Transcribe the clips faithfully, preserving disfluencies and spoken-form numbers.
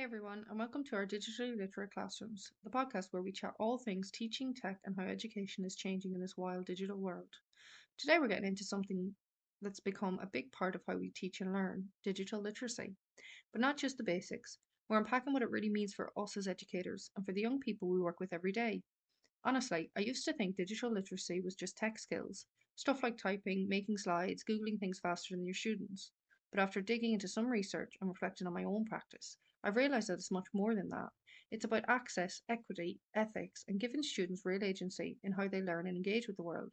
everyone, and welcome to our Digitally Literate Classrooms, the podcast where we chat all things teaching, tech, and how education is changing in this wild digital world. Today, we're getting into something that's become a big part of how we teach and learn digital literacy. But not just the basics, we're unpacking what it really means for us as educators and for the young people we work with every day. Honestly, I used to think digital literacy was just tech skills, stuff like typing, making slides, Googling things faster than your students. But after digging into some research and reflecting on my own practice, I've realised that it's much more than that. It's about access, equity, ethics, and giving students real agency in how they learn and engage with the world.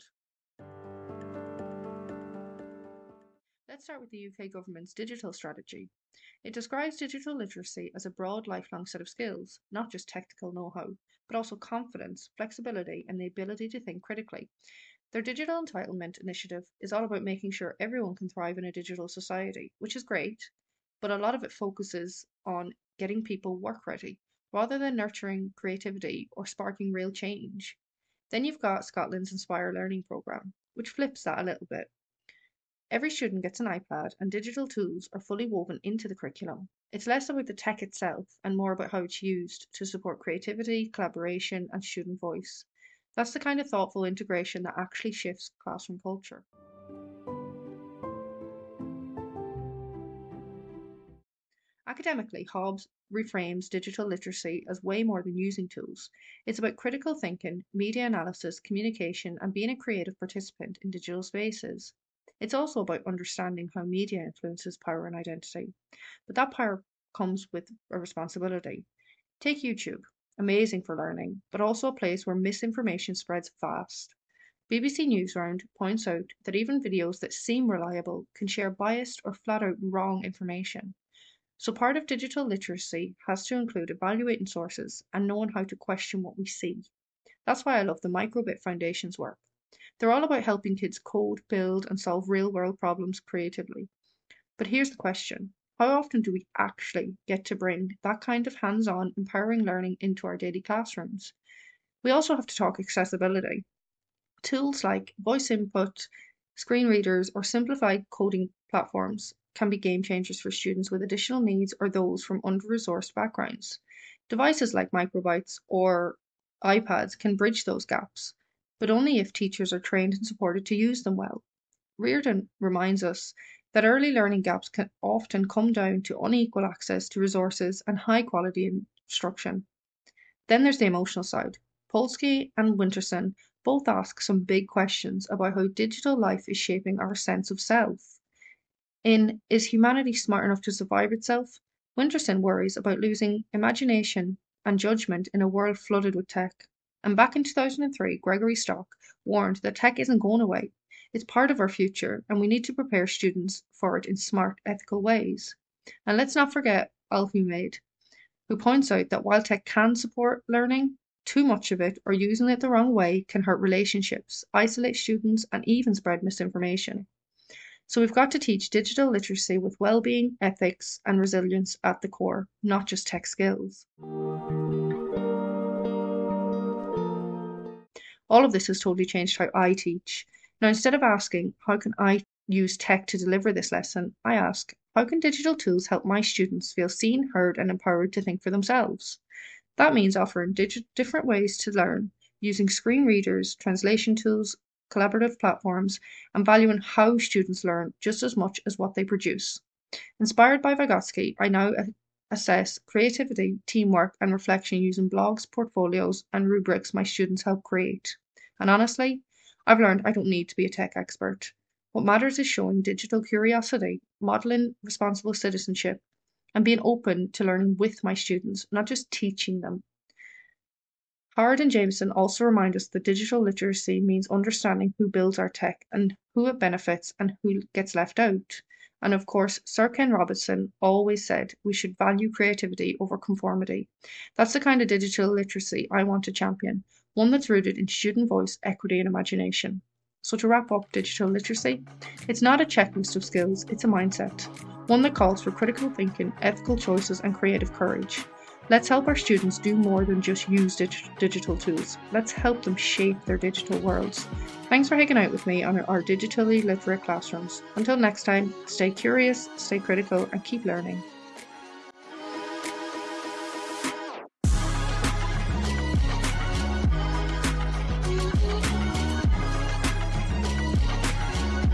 Let's start with the U K government's digital strategy. It describes digital literacy as a broad, lifelong set of skills, not just technical know how, but also confidence, flexibility, and the ability to think critically. Their digital entitlement initiative is all about making sure everyone can thrive in a digital society, which is great, but a lot of it focuses on getting people work ready rather than nurturing creativity or sparking real change. Then you've got Scotland's Inspire Learning programme, which flips that a little bit. Every student gets an iPad, and digital tools are fully woven into the curriculum. It's less about the tech itself and more about how it's used to support creativity, collaboration, and student voice. That's the kind of thoughtful integration that actually shifts classroom culture. Academically, Hobbes reframes digital literacy as way more than using tools. It's about critical thinking, media analysis, communication, and being a creative participant in digital spaces. It's also about understanding how media influences power and identity. But that power comes with a responsibility. Take YouTube, amazing for learning, but also a place where misinformation spreads fast. B B C Newsround points out that even videos that seem reliable can share biased or flat out wrong information. So part of digital literacy has to include evaluating sources and knowing how to question what we see. That's why I love the Microbit Foundation's work. They're all about helping kids code, build, and solve real world problems creatively. But here's the question: how often do we actually get to bring that kind of hands on, empowering learning into our daily classrooms? We also have to talk accessibility. Tools like voice input, screen readers, or simplified coding platforms can be game changers for students with additional needs or those from under resourced backgrounds. Devices like microbytes or iPads can bridge those gaps, but only if teachers are trained and supported to use them well. Reardon reminds us that early learning gaps can often come down to unequal access to resources and high quality instruction. Then there's the emotional side. Polsky and Winterson both ask some big questions about how digital life is shaping our sense of self. In Is Humanity Smart Enough to Survive Itself? Winterson worries about losing imagination and judgment in a world flooded with tech. And back in two thousand three, Gregory Stock warned that tech isn't going away. It's part of our future, and we need to prepare students for it in smart, ethical ways. And let's not forget Alhumaid, who points out that while tech can support learning, too much of it or using it the wrong way can hurt relationships, isolate students, and even spread misinformation. So we've got to teach digital literacy with well-being, ethics, and resilience at the core, not just tech skills. All of this has totally changed how I teach. Now, instead of asking, how can I use tech to deliver this lesson, I ask, how can digital tools help my students feel seen, heard, and empowered to think for themselves? That means offering digi- different ways to learn, using screen readers, translation tools, collaborative platforms, and valuing how students learn just as much as what they produce. Inspired by Vygotsky, I now assess creativity, teamwork, and reflection using blogs, portfolios, and rubrics my students help create. And honestly, I've learned I don't need to be a tech expert. What matters is showing digital curiosity, modeling responsible citizenship, and being open to learning with my students, not just teaching them. Howard and Jameson also remind us that digital literacy means understanding who builds our tech and who it benefits and who gets left out. And of course, Sir Ken Robinson always said we should value creativity over conformity. That's the kind of digital literacy I want to champion, one that's rooted in student voice, equity, and imagination. So to wrap up digital literacy, it's not a checklist of skills, it's a mindset, one that calls for critical thinking, ethical choices, and creative courage. Let's help our students do more than just use dig- digital tools. Let's help them shape their digital worlds. Thanks for hanging out with me on our digitally literate classrooms. Until next time, stay curious, stay critical, and keep learning.